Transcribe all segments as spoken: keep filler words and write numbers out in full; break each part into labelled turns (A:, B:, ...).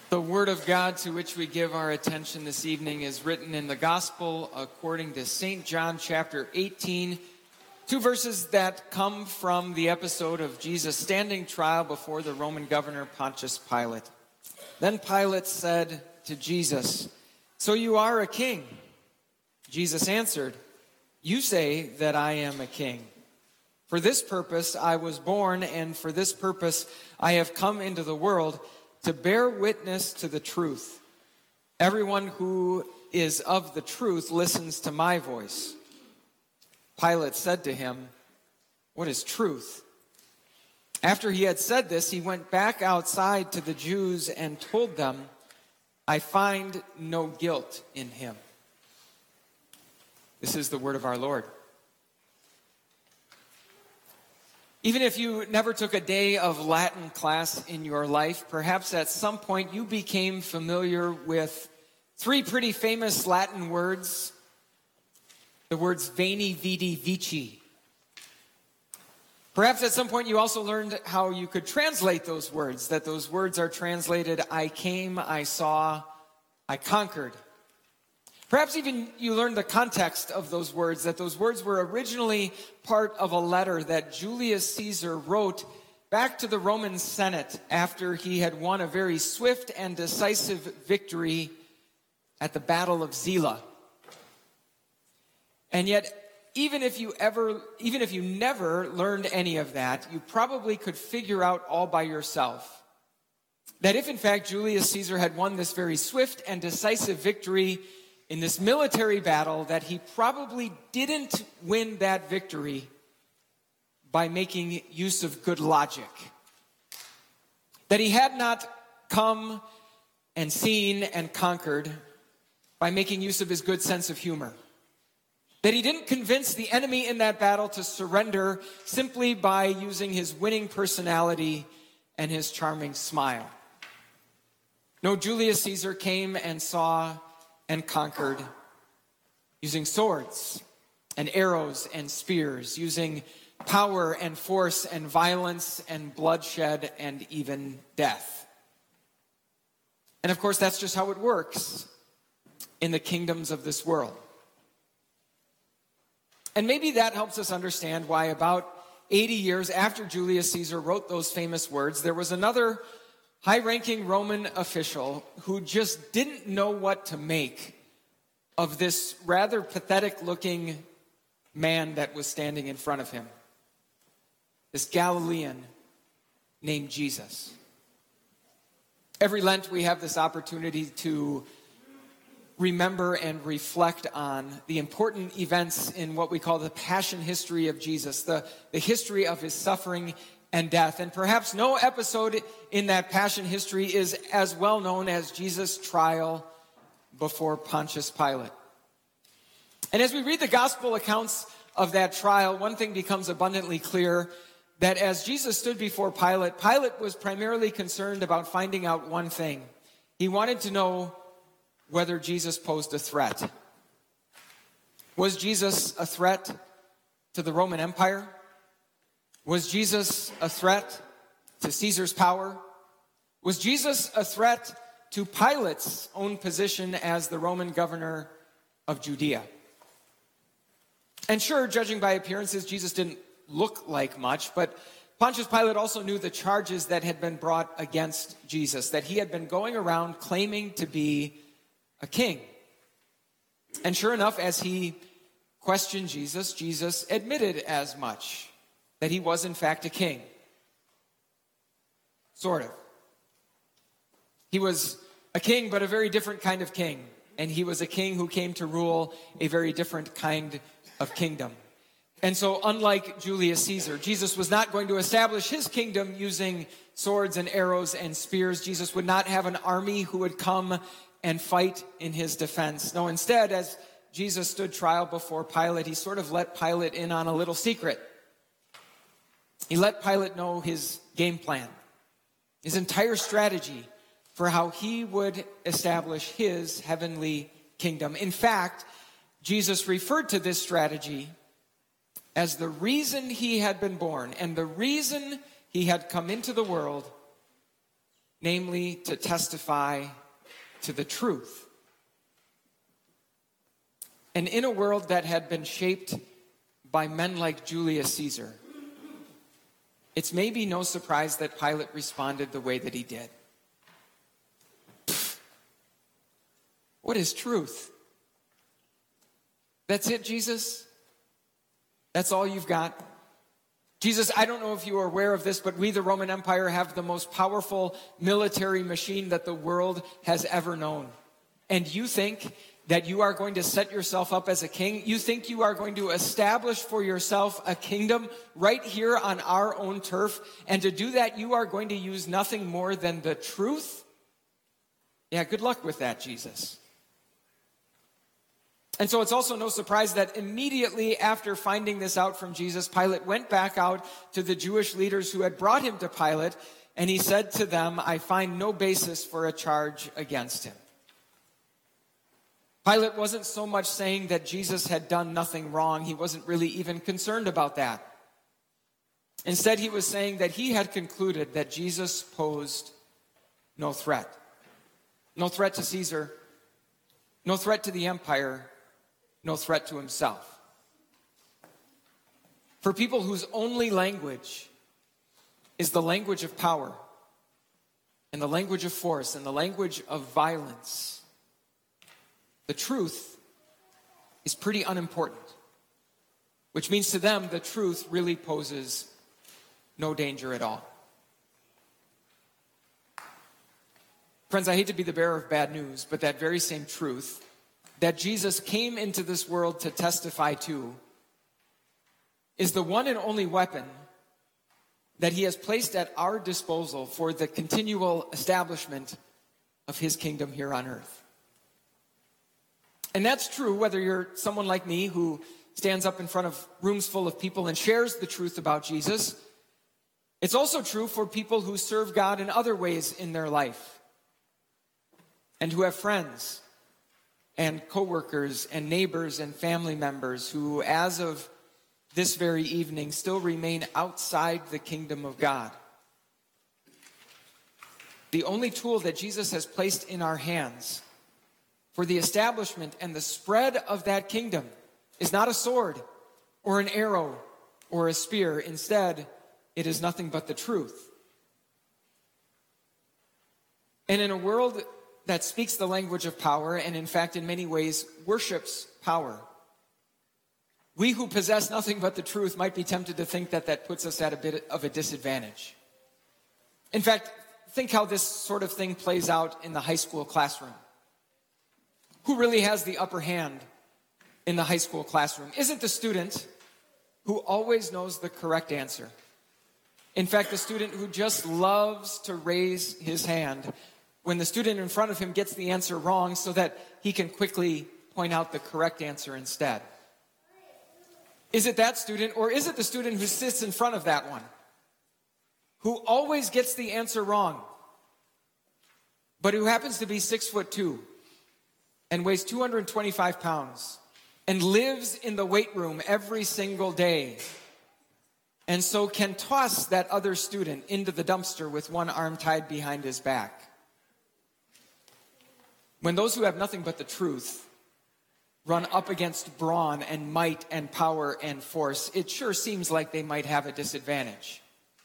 A: The Word of God to which we give our attention this evening is written in the Gospel according to Saint John chapter eighteen, two verses that come from the episode of Jesus standing trial before the Roman governor Pontius Pilate. Then Pilate said to Jesus, "So you are a king?" Jesus answered, "You say that I am a king. For this purpose I was born, and for this purpose I have come into the world, to bear witness to the truth. Everyone who is of the truth listens to my voice." Pilate said to him, "What is truth?" After he had said this, he went back outside to the Jews and told them, "I find no guilt in him." This is the word of our Lord. Even if you never took a day of Latin class in your life, perhaps at some point you became familiar with three pretty famous Latin words. The words veni, vidi, vici. Perhaps at some point you also learned how you could translate those words, that those words are translated, I came, I saw, I conquered. Perhaps even you learned the context of those words, that those words were originally part of a letter that Julius Caesar wrote back to the Roman Senate after he had won a very swift and decisive victory at the Battle of Zela. And yet, even if you ever, even if you never learned any of that, you probably could figure out all by yourself that if in fact Julius Caesar had won this very swift and decisive victory in this military battle, that he probably didn't win that victory by making use of good logic. That he had not come and seen and conquered by making use of his good sense of humor. That he didn't convince the enemy in that battle to surrender simply by using his winning personality and his charming smile. No, Julius Caesar came and saw and conquered using swords and arrows and spears, using power and force and violence and bloodshed and even death. And of course, that's just how it works in the kingdoms of this world. And maybe that helps us understand why about eighty years after Julius Caesar wrote those famous words, there was another high-ranking Roman official who just didn't know what to make of this rather pathetic-looking man that was standing in front of him. This Galilean named Jesus. Every Lent we have this opportunity to remember and reflect on the important events in what we call the passion history of Jesus, the, the history of his suffering and death. And perhaps no episode in that passion history is as well known as Jesus' trial before Pontius Pilate. And as we read the gospel accounts of that trial, one thing becomes abundantly clear, that as Jesus stood before Pilate, Pilate was primarily concerned about finding out one thing. He wanted to know whether Jesus posed a threat. Was Jesus a threat to the Roman Empire? Was Jesus a threat to Caesar's power? Was Jesus a threat to Pilate's own position as the Roman governor of Judea? And sure, judging by appearances, Jesus didn't look like much, but Pontius Pilate also knew the charges that had been brought against Jesus, that he had been going around claiming to be a king. And sure enough, as he questioned Jesus, Jesus admitted as much, that he was in fact a king. Sort of. He was a king, but a very different kind of king. And he was a king who came to rule a very different kind of kingdom. And so unlike Julius Caesar, Jesus was not going to establish his kingdom using swords and arrows and spears. Jesus would not have an army who would come and fight in his defense. No, instead, as Jesus stood trial before Pilate, he sort of let Pilate in on a little secret. He let Pilate know his game plan, his entire strategy for how he would establish his heavenly kingdom. In fact, Jesus referred to this strategy as the reason he had been born and the reason he had come into the world namely to testify to the truth. And in a world that had been shaped by men like Julius Caesar, it's maybe no surprise that Pilate responded the way that he did. Pfft. What is truth? That's it, Jesus? That's all you've got? Jesus, I don't know if you are aware of this, but we, the Roman Empire, have the most powerful military machine that the world has ever known. And you think that you are going to set yourself up as a king? You think you are going to establish for yourself a kingdom right here on our own turf? And to do that, you are going to use nothing more than the truth? Yeah, good luck with that, Jesus. And so it's also no surprise that immediately after finding this out from Jesus, Pilate went back out to the Jewish leaders who had brought him to Pilate, and he said to them, I find no basis for a charge against him. Pilate wasn't so much saying that Jesus had done nothing wrong. He wasn't really even concerned about that. Instead, he was saying that he had concluded that Jesus posed no threat. No threat to Caesar, no threat to the empire, no threat to himself. For people whose only language is the language of power and the language of force and the language of violence, the truth is pretty unimportant, which means to them the truth really poses no danger at all. Friends, I hate to be the bearer of bad news, but that very same truth that Jesus came into this world to testify to is the one and only weapon that he has placed at our disposal for the continual establishment of his kingdom here on earth. And that's true whether you're someone like me who stands up in front of rooms full of people and shares the truth about Jesus. It's also true for people who serve God in other ways in their life and who have friends and coworkers and neighbors and family members who, as of this very evening, still remain outside the kingdom of God. The only tool that Jesus has placed in our hands for the establishment and the spread of that kingdom is not a sword or an arrow or a spear. Instead, it is nothing but the truth. And in a world that speaks the language of power, and in fact, in many ways, worships power, we who possess nothing but the truth might be tempted to think that that puts us at a bit of a disadvantage. In fact, think how this sort of thing plays out in the high school classroom. Who really has the upper hand in the high school classroom? Isn't the student who always knows the correct answer? In fact, the student who just loves to raise his hand when the student in front of him gets the answer wrong so that he can quickly point out the correct answer instead. Is it that student, or is it the student who sits in front of that one, who always gets the answer wrong, but who happens to be six foot two and weighs two hundred twenty-five pounds and lives in the weight room every single day, and so can toss that other student into the dumpster with one arm tied behind his back? When those who have nothing but the truth run up against brawn and might and power and force, it sure seems like they might have a disadvantage.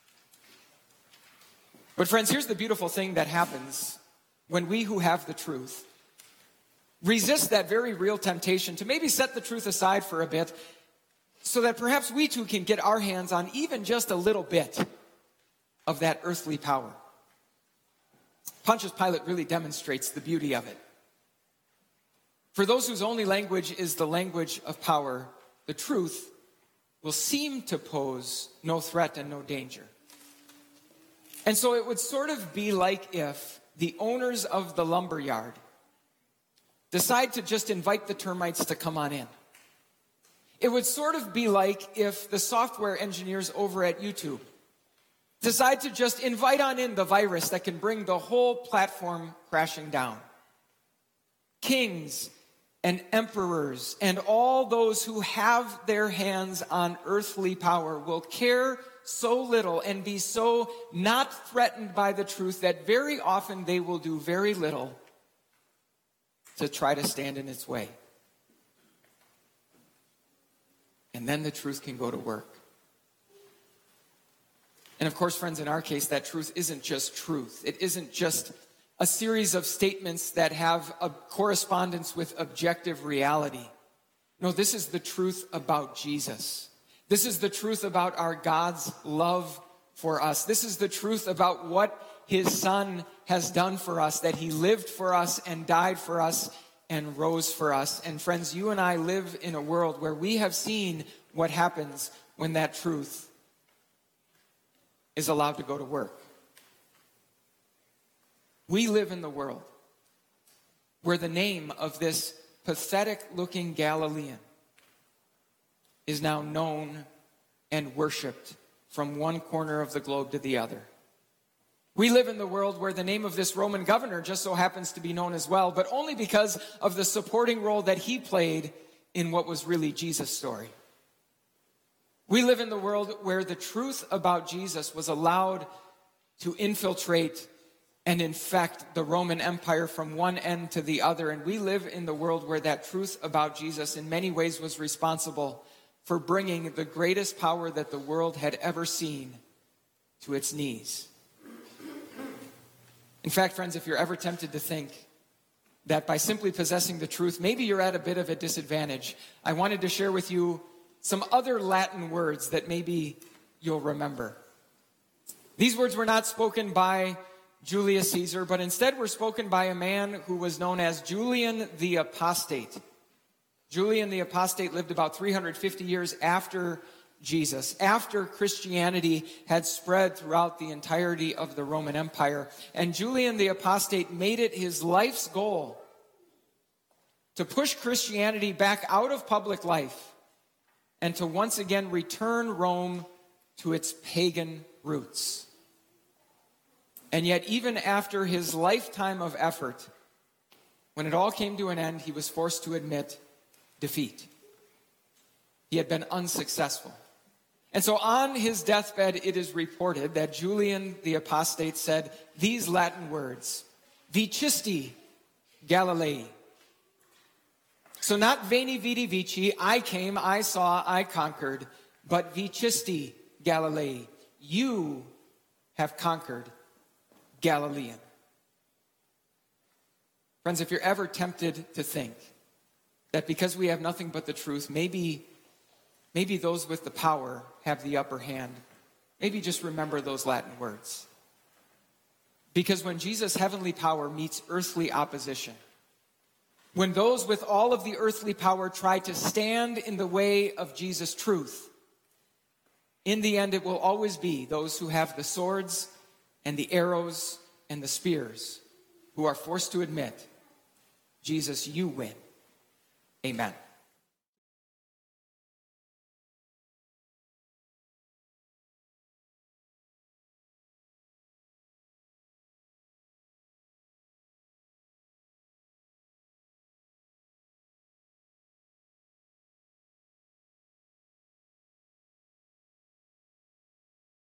A: But friends, here's the beautiful thing that happens when we who have the truth resist that very real temptation to maybe set the truth aside for a bit so that perhaps we too can get our hands on even just a little bit of that earthly power. Pontius Pilate really demonstrates the beauty of it. For those whose only language is the language of power, the truth will seem to pose no threat and no danger. And so it would sort of be like if the owners of the lumberyard decide to just invite the termites to come on in. It would sort of be like if the software engineers over at YouTube decide to just invite on in the virus that can bring the whole platform crashing down. Kings and emperors and all those who have their hands on earthly power will care so little and be so not threatened by the truth that very often they will do very little to try to stand in its way. And then the truth can go to work. And of course, friends, in our case, that truth isn't just truth. It isn't just a series of statements that have a correspondence with objective reality. No, this is the truth about Jesus. This is the truth about our God's love for us. This is the truth about what his Son has done for us, that he lived for us and died for us and rose for us. And friends, you and I live in a world where we have seen what happens when that truth is allowed to go to work. We live in the world where the name of this pathetic-looking Galilean is now known and worshipped from one corner of the globe to the other. We live in the world where the name of this Roman governor just so happens to be known as well, but only because of the supporting role that he played in what was really Jesus' story. We live in the world where the truth about Jesus was allowed to infiltrate and infect the Roman Empire from one end to the other. And we live in the world where that truth about Jesus in many ways was responsible for bringing the greatest power that the world had ever seen to its knees. In fact, friends, if you're ever tempted to think that by simply possessing the truth, maybe you're at a bit of a disadvantage, I wanted to share with you some other Latin words that maybe you'll remember. These words were not spoken by Julius Caesar, but instead were spoken by a man who was known as Julian the Apostate. Julian the Apostate lived about three hundred fifty years after Jesus, after Christianity had spread throughout the entirety of the Roman Empire. And Julian the Apostate made it his life's goal to push Christianity back out of public life and to once again return Rome to its pagan roots. And yet, even after his lifetime of effort, when it all came to an end, he was forced to admit defeat. He had been unsuccessful. And so on his deathbed, it is reported that Julian the Apostate said these Latin words, Vicisti Galilei. So not Veni Vidi Vici, I came, I saw, I conquered, but Vicisti Galilei, you have conquered Galilean. Friends, if you're ever tempted to think that because we have nothing but the truth, maybe, maybe those with the power have the upper hand, maybe just remember those Latin words. Because when Jesus' heavenly power meets earthly opposition, when those with all of the earthly power try to stand in the way of Jesus' truth, in the end it will always be those who have the swords and the arrows and the spears who are forced to admit, Jesus, you win. Amen.